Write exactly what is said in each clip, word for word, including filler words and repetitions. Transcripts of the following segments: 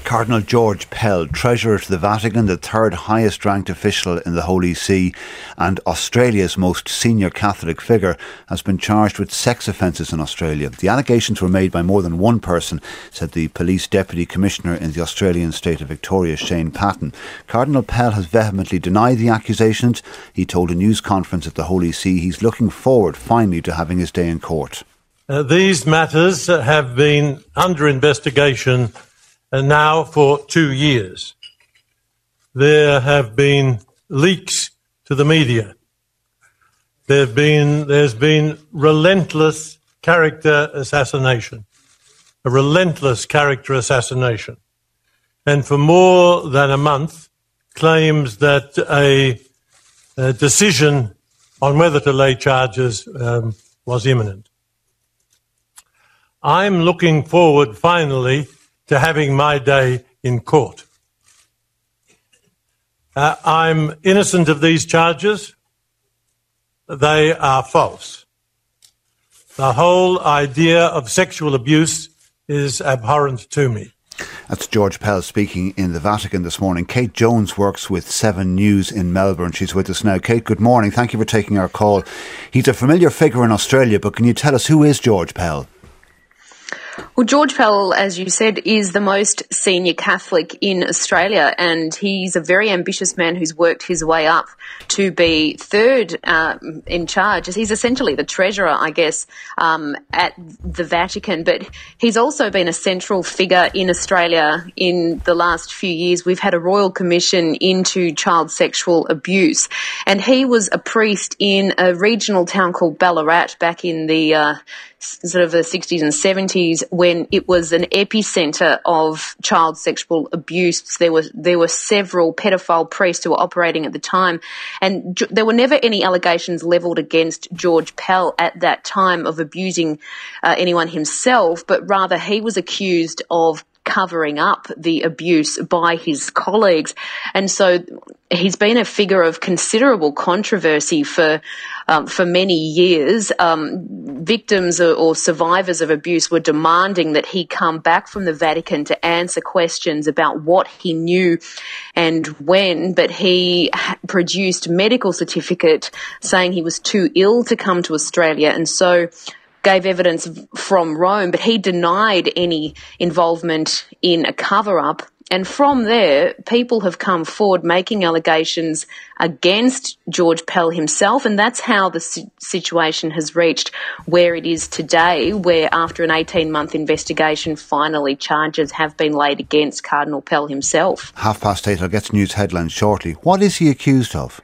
Cardinal George Pell, Treasurer to the Vatican, the third highest ranked official in the Holy See and Australia's most senior Catholic figure, has been charged with sex offences in Australia. The allegations were made by more than one person, said the Police Deputy Commissioner in the Australian state of Victoria, Shane Patton. Cardinal Pell has vehemently denied the accusations. He told a news conference at the Holy See he's looking forward finally to having his day in court. Uh, these matters uh, have been under investigation uh, now for two years. There have been leaks to the media. There have been, there's been relentless character assassination, a relentless character assassination. And for more than a month, claims that a, a decision on whether to lay charges um, was imminent. I'm looking forward finally to having my day in court. Uh, I'm innocent of these charges. They are false. The whole idea of sexual abuse is abhorrent to me. That's George Pell speaking in the Vatican this morning. Kate Jones works with Seven News in Melbourne. She's with us now. Kate, good morning. Thank you for taking our call. He's a familiar figure in Australia, but can you tell us who is George Pell? Well, George Pell, as you said, is the most senior Catholic in Australia, and he's a very ambitious man who's worked his way up to be third uh, in charge. He's essentially the treasurer, I guess, um, at the Vatican, but he's also been a central figure in Australia in the last few years. We've had a royal commission into child sexual abuse, and he was a priest in a regional town called Ballarat back in the uh, sort of the sixties and seventies, when it was an epicenter of child sexual abuse. There were there were several pedophile priests who were operating at the time, and j- there were never any allegations levelled against George Pell at that time of abusing uh, anyone himself, but rather he was accused of covering up the abuse by his colleagues. And so he's been a figure of considerable controversy for um, for many years. Um, victims or, or survivors of abuse were demanding that he come back from the Vatican to answer questions about what he knew and when, but he produced medical certificate saying he was too ill to come to Australia, and so gave evidence from Rome, but he denied any involvement in a cover-up. And from there, people have come forward making allegations against George Pell himself, and that's how the situation has reached where it is today, where after an eighteen-month investigation, finally charges have been laid against Cardinal Pell himself. Half past eight, I'll get to news headlines shortly. What is he accused of?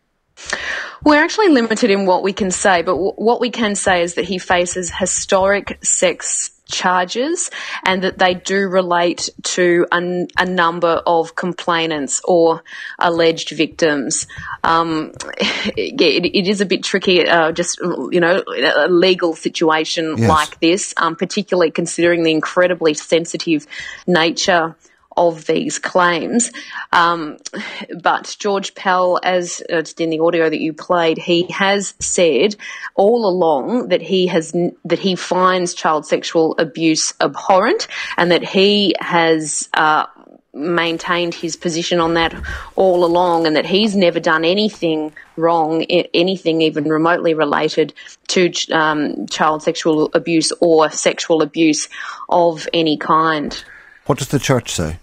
We're actually limited in what we can say, but w- what we can say is that he faces historic sex charges and that they do relate to a, a number of complainants or alleged victims. Um, it, it is a bit tricky, uh, just, you know, a legal situation yes. like this, um, particularly considering the incredibly sensitive nature of these claims. Um, but George Pell, as uh, in the audio that you played, he has said all along that he has that he finds child sexual abuse abhorrent, and that he has uh, maintained his position on that all along, and that he's never done anything wrong, anything even remotely related to um, child sexual abuse or sexual abuse of any kind. What does the church say?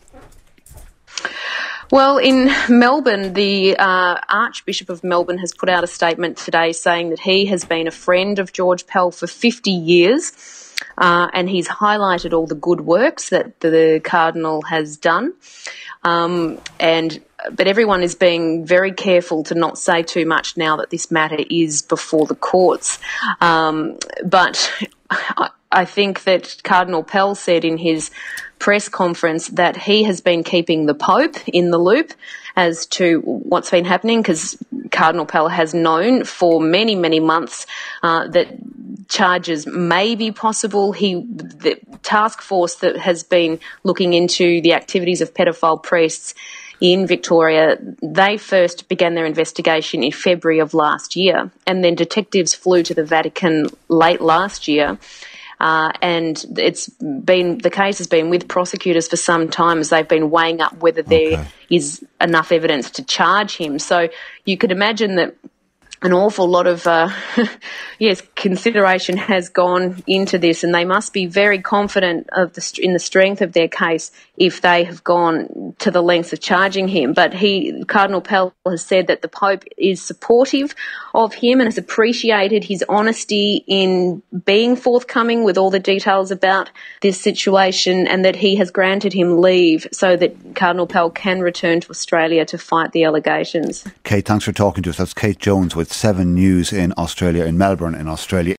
Well, in Melbourne, the uh, Archbishop of Melbourne has put out a statement today saying that he has been a friend of George Pell for fifty years, uh, and he's highlighted all the good works that the Cardinal has done. Um, and but everyone is being very careful to not say too much now that this matter is before the courts. Um, but I, I think that Cardinal Pell said in his press conference that he has been keeping the Pope in the loop as to what's been happening, because Cardinal Pell has known for many, many months uh, that charges may be possible. He, the task force that has been looking into the activities of pedophile priests in Victoria, they first began their investigation in February of last year, and then detectives flew to the Vatican late last year Uh, and it's been, the case has been with prosecutors for some time as they've been weighing up whether there Okay. is enough evidence to charge him. So you could imagine that an awful lot of, uh, yes, consideration has gone into this, and they must be very confident of the, in the strength of their case if they have gone to the lengths of charging him. But he, Cardinal Pell, has said that the Pope is supportive of him and has appreciated his honesty in being forthcoming with all the details about this situation, and that he has granted him leave so that Cardinal Pell can return to Australia to fight the allegations. Kate, thanks for talking to us. That's Kate Jones with Seven News in Australia, in Melbourne, in Australia.